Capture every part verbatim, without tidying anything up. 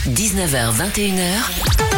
dix-neuf heures vingt et une heures.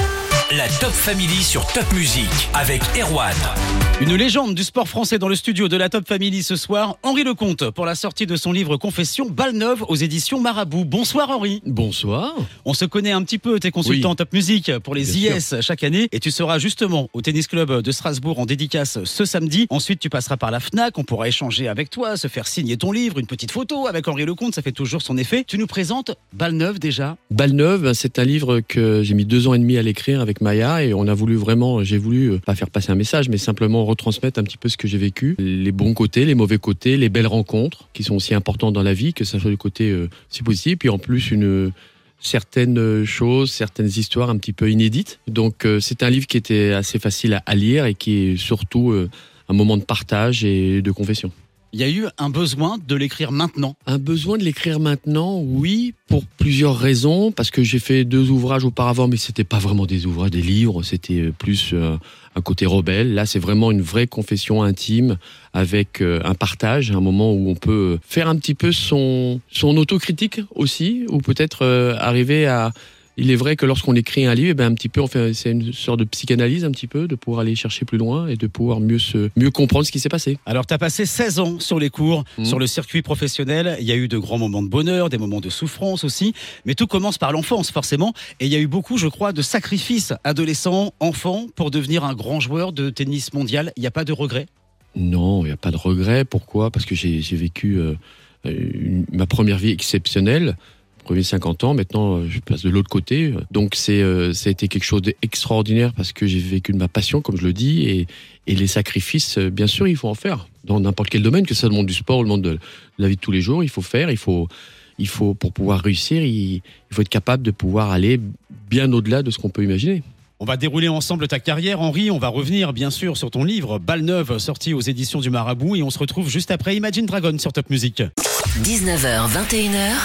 La Top Family sur Top Music avec Erwan. Une légende du sport français dans le studio de la Top Family ce soir, Henri Lecomte, pour la sortie de son livre Confession, Balle neuve aux éditions Marabout. Bonsoir Henri. Bonsoir. On se connaît un petit peu, t'es consultant Oui. Top Music pour les Bien I S chaque année et tu seras justement au Tennis Club de Strasbourg en dédicace ce samedi. Ensuite tu passeras par la Fnac, on pourra échanger avec toi, se faire signer ton livre, une petite photo avec Henri Lecomte, ça fait toujours son effet. Tu nous présentes Balle neuve déjà. Balle neuve, c'est un livre que j'ai mis deux ans et demi à l'écrire avec Maya et on a voulu vraiment, j'ai voulu pas faire passer un message mais simplement retransmettre un petit peu ce que j'ai vécu, les bons côtés, les mauvais côtés, les belles rencontres qui sont aussi importantes dans la vie, que ça soit du côté euh, si possible, puis en plus une certaines choses, certaines histoires un petit peu inédites. Donc euh, c'est un livre qui était assez facile à, à lire et qui est surtout euh, un moment de partage et de confession. Il y a eu un besoin de l'écrire maintenant. Un besoin de l'écrire maintenant, oui, pour plusieurs raisons, parce que j'ai fait deux ouvrages auparavant, mais c'était pas vraiment des ouvrages, des livres, c'était plus euh, un côté rebelle. Là, c'est vraiment une vraie confession intime avec euh, un partage, un moment où on peut faire un petit peu son, son autocritique aussi, ou peut-être euh, arriver à... Il est vrai que lorsqu'on écrit un livre, eh ben un petit peu, on fait, c'est une sorte de psychanalyse un petit peu, de pouvoir aller chercher plus loin et de pouvoir mieux se, mieux comprendre ce qui s'est passé. Alors, tu as passé seize ans sur les cours, mmh. sur le circuit professionnel. Il y a eu de grands moments de bonheur, des moments de souffrance aussi. Mais tout commence par l'enfance, forcément. Et il y a eu beaucoup, je crois, de sacrifices adolescents, enfants, pour devenir un grand joueur de tennis mondial. Il n'y a pas de regret ? Non, il n'y a pas de regret. Pourquoi ? Parce que j'ai, j'ai vécu euh, une, ma première vie exceptionnelle. Premier cinquante ans, maintenant je passe de l'autre côté. Donc c'est, euh, ça a été quelque chose d'extraordinaire parce que j'ai vécu de ma passion, comme je le dis, et, et les sacrifices, bien sûr, il faut en faire. Dans n'importe quel domaine, que ce soit le monde du sport ou le monde de la vie de tous les jours, il faut faire, il faut, il faut pour pouvoir réussir, il, il faut être capable de pouvoir aller bien au-delà de ce qu'on peut imaginer. On va dérouler ensemble ta carrière, Henri. On va revenir, bien sûr, sur ton livre Balle neuve, sorti aux éditions du Marabout. Et on se retrouve juste après Imagine Dragon sur Top Music. dix-neuf heures vingt et une heures.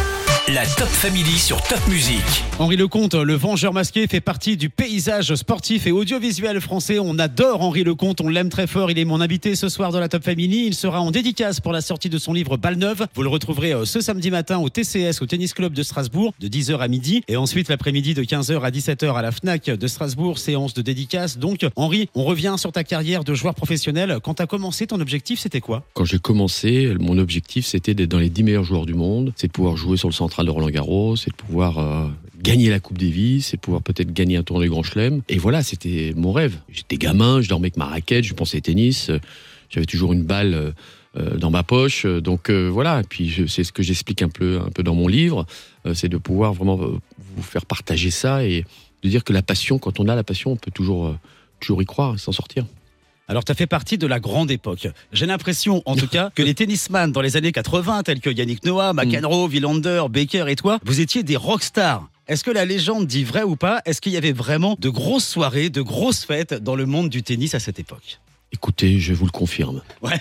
La Top Family sur Top Music. Henri Lecomte, le vengeur masqué, fait partie du paysage sportif et audiovisuel français. On adore Henri Lecomte, on l'aime très fort. Il est mon invité ce soir dans la Top Family. Il sera en dédicace pour la sortie de son livre Balle neuve. Vous le retrouverez ce samedi matin au T C S, au Tennis Club de Strasbourg, de dix heures à midi. Et ensuite l'après-midi de quinze heures à dix-sept heures à la Fnac de Strasbourg, séance de dédicace. Donc Henri, on revient sur ta carrière de joueur professionnel. Quand tu as commencé, ton objectif, c'était quoi ? Quand j'ai commencé, mon objectif, c'était d'être dans les dix meilleurs joueurs du monde. C'est de pouvoir jouer sur le central de Roland-Garros, c'est de pouvoir euh, gagner la Coupe Davis, c'est de pouvoir peut-être gagner un tournoi du Grand Chelem. Et voilà, c'était mon rêve. J'étais gamin, je dormais avec ma raquette, je pensais tennis, euh, j'avais toujours une balle euh, dans ma poche. Donc euh, voilà, et puis je, c'est ce que j'explique un peu, un peu dans mon livre, euh, c'est de pouvoir vraiment euh, vous faire partager ça et de dire que la passion, quand on a la passion, on peut toujours, euh, toujours y croire et s'en sortir. Alors, tu as fait partie de la grande époque. J'ai l'impression, en tout cas, que les tennisman dans les années quatre-vingts, tels que Yannick Noah, McEnroe, Wilander, Baker et toi, vous étiez des rockstars. Est-ce que la légende dit vrai ou pas ? Est-ce qu'il y avait vraiment de grosses soirées, de grosses fêtes dans le monde du tennis à cette époque ? Écoutez, je vous le confirme. Ouais.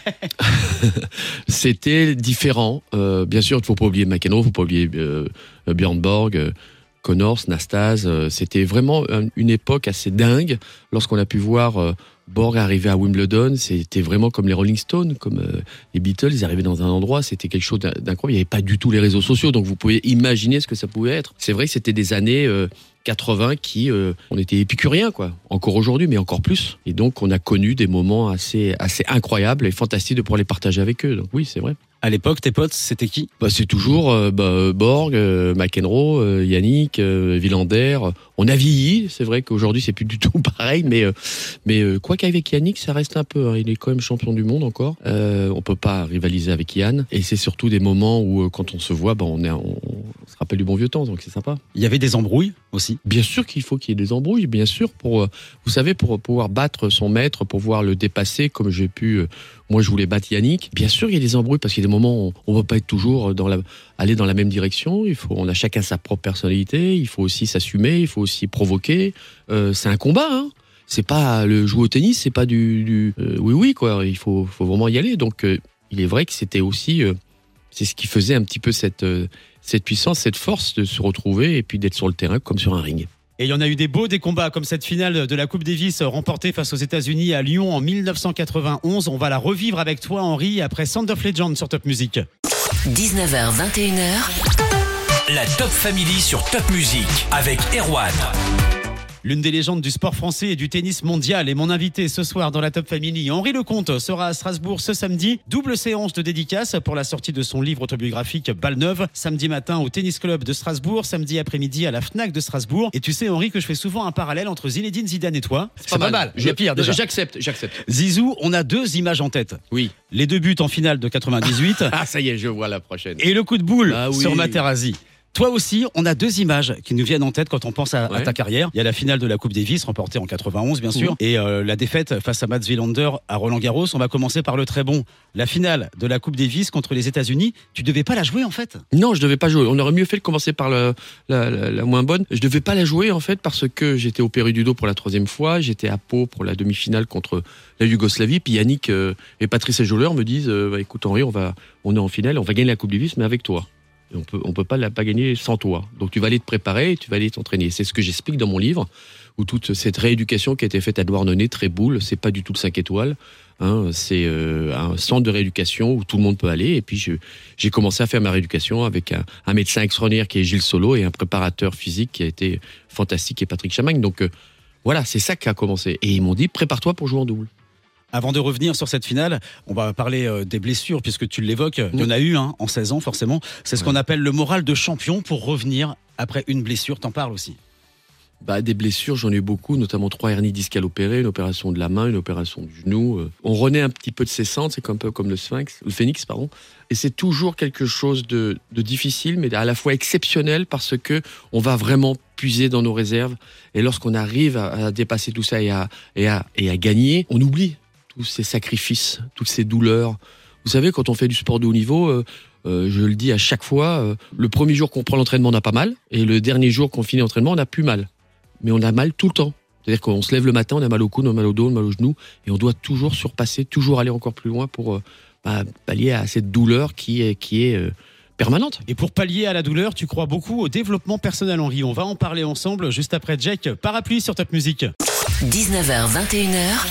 C'était différent. Euh, bien sûr, il ne faut pas oublier McEnroe, il ne faut pas oublier euh, Björn Borg, euh, Connors, Nastase. Euh, c'était vraiment une époque assez dingue lorsqu'on a pu voir... Euh, Borg arrivé à Wimbledon, c'était vraiment comme les Rolling Stones, comme euh, les Beatles, ils arrivaient dans un endroit, c'était quelque chose d'incroyable. Il n'y avait pas du tout les réseaux sociaux, donc vous pouvez imaginer ce que ça pouvait être. C'est vrai que c'était des années euh, quatre-vingts qui, euh, on était épicuriens, quoi. Encore aujourd'hui, mais encore plus. Et donc, on a connu des moments assez, assez incroyables et fantastiques de pouvoir les partager avec eux. Donc oui, c'est vrai. À l'époque, tes potes, c'était qui ? Bah, c'est toujours euh, bah, Borg, euh, McEnroe, euh, Yannick, euh, Wilander. On a vieilli, c'est vrai qu'aujourd'hui c'est plus du tout pareil, mais euh, mais euh, quoi qu'avec Yannick, ça reste un peu. Hein, il est quand même champion du monde encore. Euh, on peut pas rivaliser avec Yann. Et c'est surtout des moments où euh, quand on se voit, bah, on est, on, on se rappelle du bon vieux temps, donc c'est sympa. Il y avait des embrouilles aussi. Bien sûr qu'il faut qu'il y ait des embrouilles, bien sûr pour, euh, vous savez, pour pouvoir battre son maître, pour pouvoir le dépasser, comme j'ai pu. Euh, Moi, je voulais battre Yannick. Bien sûr, il y a des embrouilles parce qu'il y a des moments où on ne va pas être toujours dans la, aller dans la même direction. Il faut, on a chacun sa propre personnalité. Il faut aussi s'assumer. Il faut aussi provoquer. Euh, c'est un combat. Hein. C'est pas le jouer au tennis. C'est pas du, du euh, oui oui quoi. Il faut, faut vraiment y aller. Donc, euh, il est vrai que c'était aussi, euh, c'est ce qui faisait un petit peu cette, euh, cette puissance, cette force de se retrouver et puis d'être sur le terrain comme sur un ring. Et il y en a eu des beaux, des combats comme cette finale de la Coupe Davis remportée face aux États-Unis à Lyon en dix-neuf cent quatre-vingt-onze. On va la revivre avec toi, Henri, après Sound of Legend sur Top Music. dix-neuf heures vingt et une heures. La Top Family sur Top Music avec Erwan. L'une des légendes du sport français et du tennis mondial est mon invité ce soir dans la Top Family. Henri Lecomte sera à Strasbourg ce samedi. Double séance de dédicace pour la sortie de son livre autobiographique Balle Neuve. Samedi matin au Tennis Club de Strasbourg, samedi après-midi à la Fnac de Strasbourg. Et tu sais Henri que je fais souvent un parallèle entre Zinedine Zidane et toi. C'est pas, pas mal. mal. Je, pire déjà. J'accepte, j'accepte. Zizou, on a deux images en tête. Oui. Les deux buts en finale de quatre-vingt-dix-huit. Ah ça y est, je vois la prochaine. Et le coup de boule ah, oui. sur Materazzi. Toi aussi, on a deux images qui nous viennent en tête quand on pense à, ouais. à ta carrière. Il y a la finale de la Coupe Davis, remportée en quatre-vingt-onze, bien sûr, mmh. et euh, la défaite face à Mats Wilander à Roland-Garros. On va commencer par le très bon. La finale de la Coupe Davis contre les États-Unis, tu devais pas la jouer en fait ? Non, je devais pas jouer. On aurait mieux fait de commencer par le, la, la, la moins bonne. Je devais pas la jouer en fait parce que j'étais opéré du dos pour la troisième fois. J'étais à Pau pour la demi-finale contre la Yougoslavie. Puis Yannick euh, et Patrice Joller me disent euh, bah, écoute Henri, on va, on est en finale, on va gagner la Coupe Davis, mais avec toi. Et on peut, on peut pas la pas gagner sans toi. Donc tu vas aller te préparer et tu vas aller t'entraîner. C'est ce que j'explique dans mon livre, où toute cette rééducation qui a été faite à Douarnenez, Tréboul, c'est pas du tout le cinq étoiles. Hein, c'est euh, un centre de rééducation où tout le monde peut aller. Et puis je, j'ai commencé à faire ma rééducation avec un, un médecin extraordinaire qui est Gilles Solo et un préparateur physique qui a été fantastique qui est Patrick Chamagne. Donc euh, voilà, c'est ça qui a commencé. Et ils m'ont dit prépare-toi pour jouer en double. Avant de revenir sur cette finale, on va parler euh, des blessures, puisque tu l'évoques. Il y en a eu hein, en seize ans, forcément. C'est ce ouais. qu'on appelle le moral de champion pour revenir après une blessure. T'en parles aussi ? Bah, des blessures, j'en ai eu beaucoup, notamment trois hernies discales opérées, une opération de la main, une opération du genou. On renaît un petit peu de ses cendres, c'est un peu comme le sphinx, le phénix, pardon. Et c'est toujours quelque chose de, de difficile, mais à la fois exceptionnel parce que on va vraiment puiser dans nos réserves. Et lorsqu'on arrive à, à dépasser tout ça et à, et à, et à gagner, on oublie tous ces sacrifices, toutes ces douleurs. Vous savez, quand on fait du sport de haut niveau, euh, euh, je le dis à chaque fois, euh, le premier jour qu'on prend l'entraînement, on n'a pas mal, et le dernier jour qu'on finit l'entraînement, on n'a plus mal. Mais on a mal tout le temps. C'est-à-dire qu'on se lève le matin, on a mal au cou, on a mal au dos, on a mal au genou, et on doit toujours surpasser, toujours aller encore plus loin pour euh, bah, pallier à cette douleur qui est, qui est euh, permanente. Et pour pallier à la douleur, tu crois beaucoup au développement personnel, Henri. On va en parler ensemble juste après Jake Parapluie sur Top Music. dix-neuf heures vingt et une heures.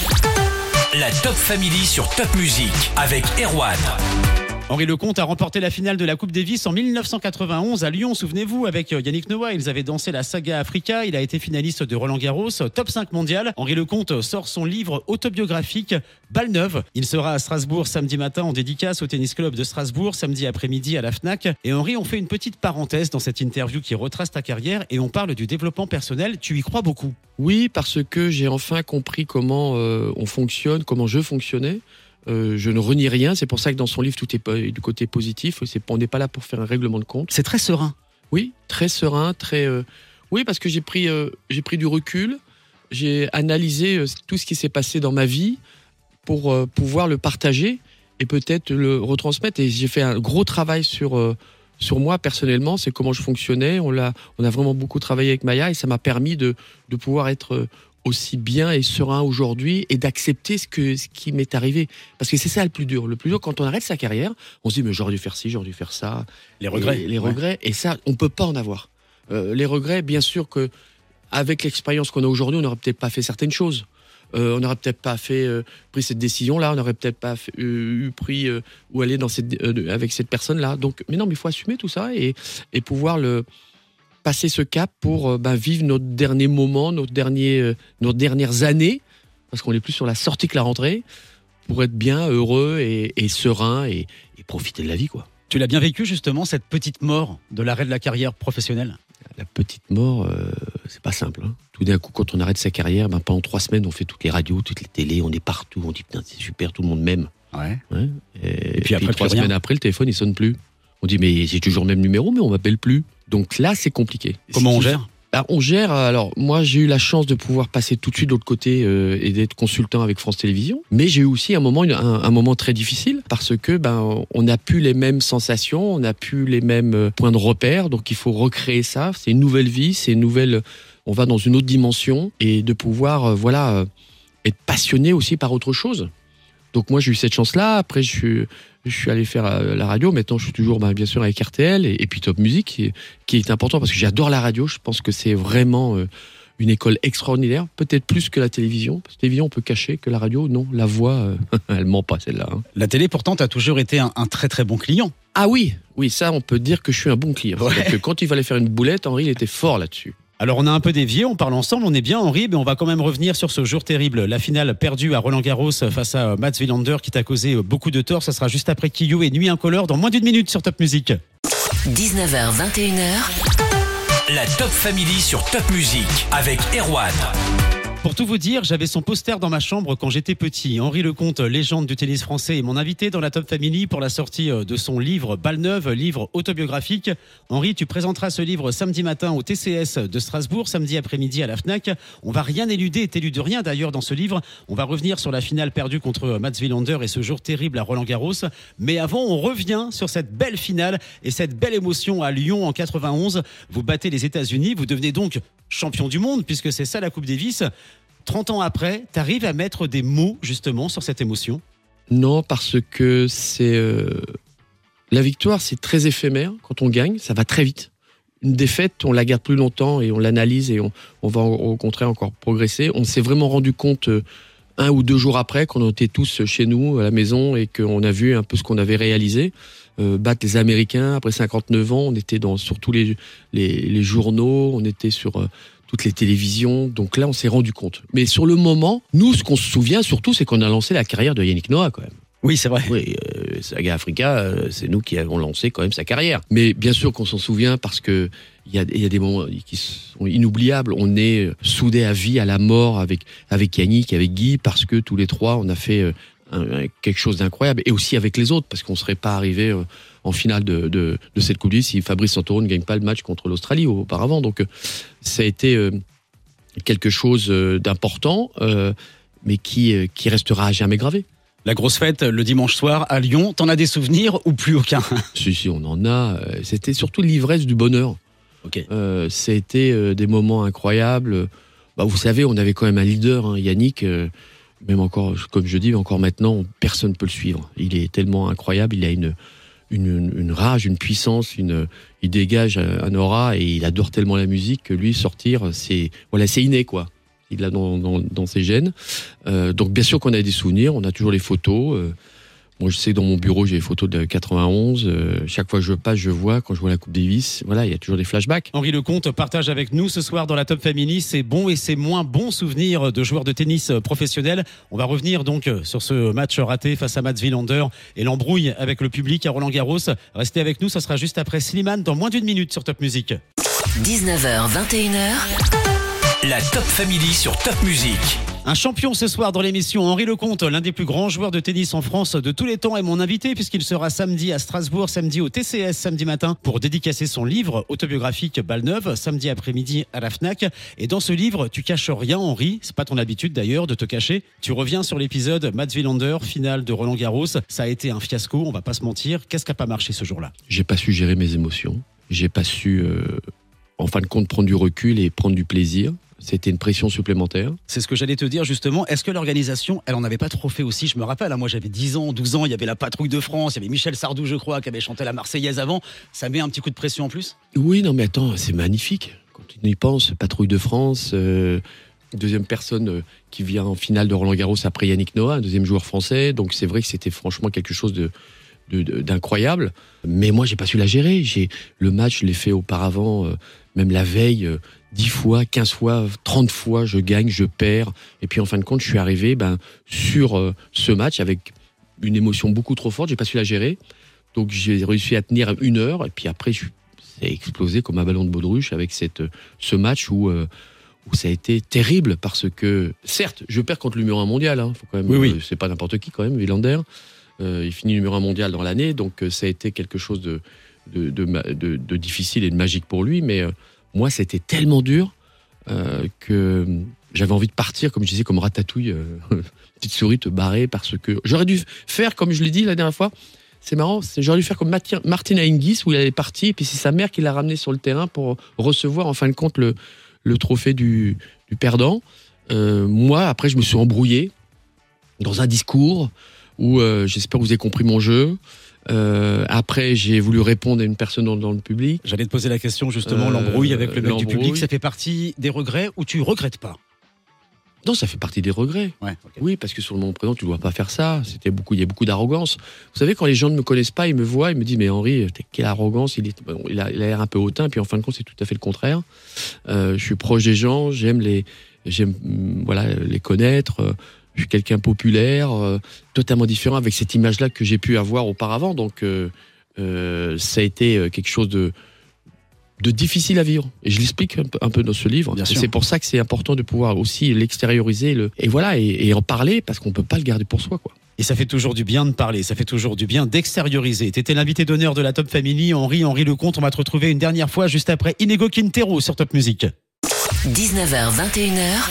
La Top Family sur Top Music avec Erwan. Henri Lecomte a remporté la finale de la Coupe Davis en dix-neuf cent quatre-vingt-onze à Lyon, souvenez-vous, avec Yannick Noah. Ils avaient dansé la saga Africa. Il a été finaliste de Roland-Garros, top cinq mondial. Henri Lecomte sort son livre autobiographique Balle Neuve. Il sera à Strasbourg samedi matin en dédicace au Tennis Club de Strasbourg, samedi après-midi à la Fnac. Et Henri, on fait une petite parenthèse dans cette interview qui retrace ta carrière et on parle du développement personnel. Tu y crois beaucoup ? Oui, parce que j'ai enfin compris comment euh, on fonctionne, comment je fonctionnais. Euh, je ne renie rien, c'est pour ça que dans son livre tout est du côté positif. C'est, on n'est pas là pour faire un règlement de compte. C'est très serein. Oui, très serein, très. Euh, oui, parce que j'ai pris, euh, j'ai pris du recul, j'ai analysé euh, tout ce qui s'est passé dans ma vie pour euh, pouvoir le partager et peut-être le retransmettre. Et j'ai fait un gros travail sur euh, sur moi personnellement, c'est comment je fonctionnais. On l'a, on a vraiment beaucoup travaillé avec Maya et ça m'a permis de de pouvoir être euh, aussi bien et serein aujourd'hui et d'accepter ce, que, ce qui m'est arrivé. Parce que c'est ça le plus dur. Le plus dur, quand on arrête sa carrière, on se dit, mais j'aurais dû faire ci, j'aurais dû faire ça. Les regrets. Et, les regrets. Ouais. Et ça, on ne peut pas en avoir. Euh, les regrets, bien sûr que avec l'expérience qu'on a aujourd'hui, on n'aurait peut-être pas fait certaines choses. Euh, on n'aurait peut-être pas fait, euh, pris cette décision-là, on n'aurait peut-être pas fait, euh, eu pris euh, ou aller dans cette, euh, avec cette personne-là. Donc, mais non, mais il faut assumer tout ça et, et pouvoir le... passer ce cap pour euh, bah, vivre notre dernier moment, notre dernier, euh, nos dernières années, parce qu'on est plus sur la sortie que la rentrée, pour être bien heureux et, et serein et, et profiter de la vie, quoi. Tu l'as bien vécu justement, cette petite mort de l'arrêt de la carrière professionnelle ? La petite mort, euh, c'est pas simple. Hein. Tout d'un coup, quand on arrête sa carrière, ben, pendant trois semaines, on fait toutes les radios, toutes les télés, on est partout, on dit putain c'est super, tout le monde m'aime. Ouais. Ouais. Et, et, puis, puis après, puis trois semaines après, le téléphone il sonne plus. On dit mais c'est toujours le même numéro, mais on m'appelle plus. Donc là, c'est compliqué. Comment on gère ? Alors, on gère. Alors, moi, j'ai eu la chance de pouvoir passer tout de suite de l'autre côté euh, et d'être consultant avec France Télévisions. Mais j'ai eu aussi un moment, un, un moment très difficile parce que ben, on n'a plus les mêmes sensations, on n'a plus les mêmes points de repère. Donc, il faut recréer ça. C'est une nouvelle vie, c'est une nouvelle. On va dans une autre dimension et de pouvoir, euh, voilà, euh, être passionné aussi par autre chose. Donc moi j'ai eu cette chance-là. Après je suis, je suis allé faire la radio. Maintenant je suis toujours bah, bien sûr avec R T L et, et puis Top Music qui, qui est important parce que j'adore la radio. Je pense que c'est vraiment euh, une école extraordinaire, peut-être plus que la télévision. Parce que la télévision on peut cacher, que la radio non, la voix euh, elle ment pas celle-là. Hein. La télé pourtant t'as toujours été un, un très très bon client. Ah oui, oui, ça, on peut dire que je suis un bon client. Ouais. C'est-à-dire que quand il fallait faire une boulette, Henri, il était fort là-dessus. Alors on a un peu dévié, on parle ensemble, on est bien Henri, mais on va quand même revenir sur ce jour terrible. La finale perdue à Roland-Garros face à Mats Wilander qui t'a causé beaucoup de tort. Ça sera juste après Kiyou et Nuit Incolore dans moins d'une minute sur Top Music. dix-neuf heures vingt et une heures. La Top Family sur Top Music avec Erwan. Pour tout vous dire, j'avais son poster dans ma chambre quand j'étais petit. Henri Lecomte, légende du tennis français, est mon invité dans la Top Family pour la sortie de son livre Balle Neuve, livre autobiographique. Henri, tu présenteras ce livre samedi matin au T C S de Strasbourg, samedi après-midi à la Fnac. On va rien éluder et t'élude rien d'ailleurs dans ce livre. On va revenir sur la finale perdue contre Mats Wilander et ce jour terrible à Roland-Garros. Mais avant, on revient sur cette belle finale et cette belle émotion à Lyon en quatre-vingt-onze. Vous battez les États-Unis, vous devenez donc champion du monde puisque c'est ça la Coupe Davis. trente ans après, tu arrives à mettre des mots justement sur cette émotion? Non, parce que c'est euh, la victoire, c'est très éphémère. Quand on gagne, ça va très vite. Une défaite, on la garde plus longtemps et on l'analyse et on, on va au contraire encore progresser. On s'est vraiment rendu compte euh, un ou deux jours après qu'on était tous chez nous à la maison et qu'on a vu un peu ce qu'on avait réalisé. Euh, battre les Américains après cinquante-neuf ans, on était dans sur tous les, les, les journaux, on était sur euh, toutes les télévisions, donc là on s'est rendu compte. Mais sur le moment, nous ce qu'on se souvient surtout, c'est qu'on a lancé la carrière de Yannick Noah quand même. Oui, c'est vrai. Oui, euh, Saga Africa, euh, c'est nous qui avons lancé quand même sa carrière. Mais bien sûr qu'on s'en souvient parce que il y a, y a des moments qui sont inoubliables. On est soudés à vie, à la mort avec avec Yannick, avec Guy, parce que tous les trois on a fait euh, un, un, quelque chose d'incroyable, et aussi avec les autres, parce qu'on serait pas arrivé euh, en finale de, de, de cette Coupe du Monde si Fabrice Santoro ne gagne pas le match contre l'Australie auparavant. Donc euh, ça a été euh, quelque chose euh, d'important, euh, mais qui euh, qui restera à jamais gravé. La grosse fête le dimanche soir à Lyon, t'en as des souvenirs ou plus aucun? Si, si, on en a. C'était surtout l'ivresse du bonheur. Ok. Euh, c'était euh, des moments incroyables. Bah, vous savez, on avait quand même un leader, hein, Yannick. Euh, même encore, comme je dis, encore maintenant, personne ne peut le suivre. Il est tellement incroyable. Il a une, une, une rage, une puissance. Une, il dégage un aura et il adore tellement la musique que lui, sortir, c'est, voilà, c'est inné, quoi. Il l'a dans, dans, dans ses gènes. Euh, donc bien sûr qu'on a des souvenirs, on a toujours les photos. Euh, moi je sais que dans mon bureau j'ai les photos de quatre-vingt-onze. Euh, chaque fois que je passe, je vois, quand je vois la Coupe Davis, voilà, il y a toujours des flashbacks. Henri Lecomte partage avec nous ce soir dans la Top Family ses bons et ses moins bons souvenirs de joueurs de tennis professionnels. On va revenir donc sur ce match raté face à Mats Wilander et l'embrouille avec le public à Roland-Garros. Restez avec nous, ça sera juste après Slimane dans moins d'une minute sur Top Music. dix-neuf heures vingt et une heures. La Top Family sur Top Music. Un champion ce soir dans l'émission, Henri Lecomte, l'un des plus grands joueurs de tennis en France de tous les temps, est mon invité puisqu'il sera samedi à Strasbourg, samedi au T C S, samedi matin pour dédicacer son livre autobiographique Balle Neuve, samedi après-midi à la Fnac. Et dans ce livre, tu caches rien, Henri, c'est pas ton habitude d'ailleurs de te cacher. Tu reviens sur l'épisode Mats Wilander, finale de Roland-Garros. Ça a été un fiasco, on va pas se mentir. Qu'est-ce qui a pas marché ce jour-là? J'ai pas su gérer mes émotions. J'ai pas su, euh, en fin de compte, prendre du recul et prendre du plaisir. C'était une pression supplémentaire. C'est ce que j'allais te dire justement. Est-ce que l'organisation, elle en avait pas trop fait aussi? Je me rappelle, hein, moi j'avais dix ans, douze ans, il y avait la Patrouille de France, il y avait Michel Sardou, je crois, qui avait chanté la Marseillaise avant. Ça met un petit coup de pression en plus? Oui, non mais attends, c'est magnifique. Quand on y pense, Patrouille de France, euh, deuxième personne euh, qui vient en finale de Roland-Garros après Yannick Noah, un deuxième joueur français. Donc c'est vrai que c'était franchement quelque chose de, de, de d'incroyable. Mais moi, j'ai pas su la gérer. J'ai, le match, je l'ai fait auparavant, euh, même la veille, euh, dix fois, quinze fois, trente fois, je gagne, je perds. Et puis en fin de compte, je suis arrivé ben, sur euh, ce match avec une émotion beaucoup trop forte. J'ai pas su la gérer. Donc j'ai réussi à tenir une heure. Et puis après, je, ça a explosé comme un ballon de baudruche avec cette, ce match où, euh, où ça a été terrible. Parce que, certes, je perds contre le numéro un mondial. Hein, faut quand même, oui, oui. Euh, c'est pas n'importe qui quand même, Wilander. Euh, il finit numéro un mondial dans l'année. Donc euh, ça a été quelque chose de, de, de, de, de difficile et de magique pour lui. Mais... Euh, moi, c'était tellement dur euh, que j'avais envie de partir, comme je disais, comme Ratatouille, euh, petite souris, te barrer, parce que j'aurais dû faire, comme je l'ai dit la dernière fois, c'est marrant, c'est, j'aurais dû faire comme Martin Hingis, où il allait partir, et puis c'est sa mère qui l'a ramené sur le terrain pour recevoir, en fin de compte, le, le trophée du, du perdant. Euh, moi, après, je me suis embrouillé dans un discours où euh, j'espère que vous avez compris mon jeu. Euh, après, j'ai voulu répondre à une personne dans, dans le public. J'allais te poser la question justement, Euh, l'embrouille avec le mec du l'embrouille. public, ça fait partie des regrets ou tu regrettes pas? Non, ça fait partie des regrets. Ouais, okay. Oui, parce que sur le moment présent, tu ne dois pas faire ça. C'était beaucoup, il y a beaucoup d'arrogance. Vous savez, quand les gens ne me connaissent pas, ils me voient, ils me disent, mais Henri, quelle arrogance, il, est, il a l'air un peu hautain, puis en fin de compte, c'est tout à fait le contraire. Euh, je suis proche des gens, j'aime les, j'aime, voilà, les connaître. Je suis quelqu'un populaire, euh, totalement différent avec cette image-là que j'ai pu avoir auparavant. Donc, euh, euh, ça a été quelque chose de de difficile à vivre. Et je l'explique un peu, un peu dans ce livre. Bien et sûr. c'est pour ça que c'est important de pouvoir aussi l'extérioriser le, et voilà, et, et en parler, parce qu'on peut pas le garder pour soi, quoi. Et ça fait toujours du bien de parler, ça fait toujours du bien d'extérioriser. T'étais l'invité d'honneur de la Top Family, Henri, Henri Lecomte. On va te retrouver une dernière fois juste après Inigo Quintero sur Top Music. dix-neuf heures vingt et une heures.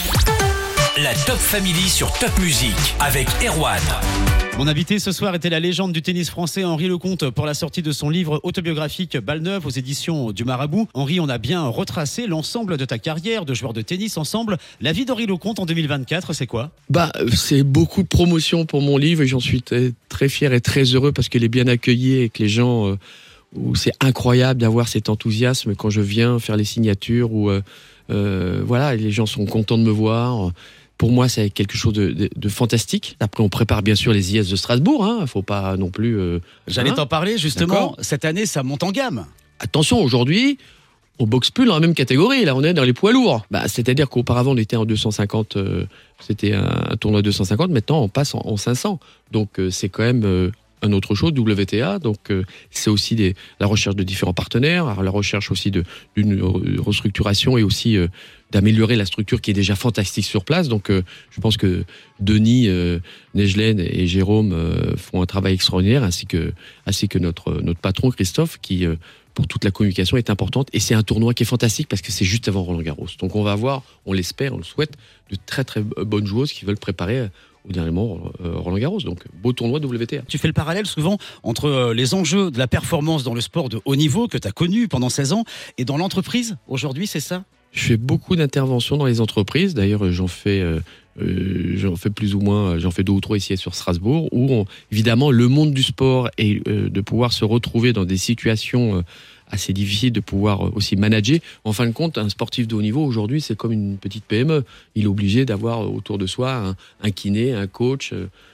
La Top Family sur Top Music avec Erwan. Mon invité ce soir était la légende du tennis français Henri Lecomte pour la sortie de son livre autobiographique Balle Neuve aux éditions du Marabout. Henri, on a bien retracé l'ensemble de ta carrière de joueur de tennis ensemble. La vie d'Henri Lecomte en deux mille vingt-quatre, c'est quoi ? Bah, c'est beaucoup de promotion pour mon livre et j'en suis t- très fier et très heureux parce qu'il est bien accueilli et que les gens, euh, où c'est incroyable d'avoir cet enthousiasme quand je viens faire les signatures où euh, euh, voilà, les gens sont contents de me voir. Pour moi, c'est quelque chose de, de, de fantastique. Après, on prépare bien sûr les I S de Strasbourg. Hein. Faut pas non plus. Euh, J'allais hein. t'en parler justement. D'accord. Cette année, ça monte en gamme. Attention, aujourd'hui, on boxe plus dans la même catégorie. Là, on est dans les poids lourds. Bah, c'est-à-dire qu'auparavant, on était en deux cent cinquante. Euh, c'était un, un tournoi deux cent cinquante. Maintenant, on passe en, en cinq cents. Donc, euh, c'est quand même euh, un autre chose, W T A. Donc, euh, c'est aussi des, la recherche de différents partenaires, alors, la recherche aussi de, d'une restructuration et aussi euh, d'améliorer la structure qui est déjà fantastique sur place. Donc, euh, je pense que Denis, euh, Nejlen et Jérôme euh, font un travail extraordinaire, ainsi que, ainsi que notre, notre patron Christophe, qui, euh, pour toute la communication, est importante. Et c'est un tournoi qui est fantastique parce que c'est juste avant Roland-Garros. Donc, on va avoir, on l'espère, on le souhaite, de très très bonnes joueuses qui veulent préparer au dernier moment Roland-Garros. Donc, beau tournoi W T A. Tu fais le parallèle souvent entre les enjeux de la performance dans le sport de haut niveau que tu as connu pendant seize ans et dans l'entreprise aujourd'hui, c'est ça ? Je fais beaucoup d'interventions dans les entreprises. D'ailleurs, j'en fais, euh, euh, j'en fais plus ou moins, j'en fais deux ou trois ici sur Strasbourg, où on, évidemment le monde du sport et euh, de pouvoir se retrouver dans des situations euh, assez difficiles, de pouvoir aussi manager. En fin de compte, un sportif de haut niveau aujourd'hui, c'est comme une petite P M E. Il est obligé d'avoir autour de soi un, un kiné, un coach,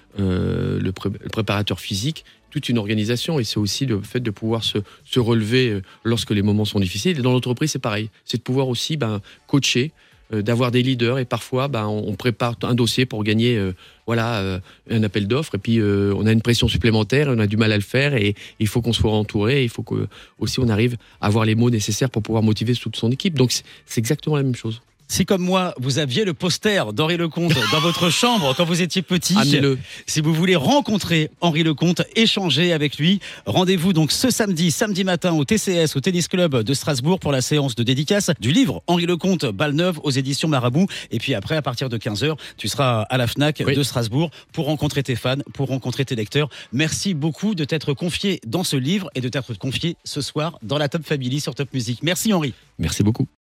euh, le, pré- le préparateur physique. Toute une organisation, et c'est aussi le fait de pouvoir se, se relever lorsque les moments sont difficiles. Et dans l'entreprise, c'est pareil. C'est de pouvoir aussi ben, coacher, euh, d'avoir des leaders, et parfois ben, on prépare un dossier pour gagner euh, voilà, euh, un appel d'offres, et puis euh, on a une pression supplémentaire, on a du mal à le faire, et il faut qu'on soit entouré, il faut que, aussi on arrive à avoir les mots nécessaires pour pouvoir motiver toute son équipe. Donc c'est, c'est exactement la même chose. Si comme moi, vous aviez le poster d'Henri Lecomte dans votre chambre quand vous étiez petit, amenez-le. Si vous voulez rencontrer Henri Lecomte, échanger avec lui, rendez-vous donc ce samedi, samedi matin au T C S, au Tennis Club de Strasbourg pour la séance de dédicace du livre Henri Lecomte, Balle Neuve aux éditions Marabout. Et puis après, à partir de quinze heures, tu seras à la Fnac oui. de Strasbourg pour rencontrer tes fans, pour rencontrer tes lecteurs. Merci beaucoup de t'être confié dans ce livre et de t'être confié ce soir dans la Top Family sur Top Music. Merci Henri. Merci beaucoup.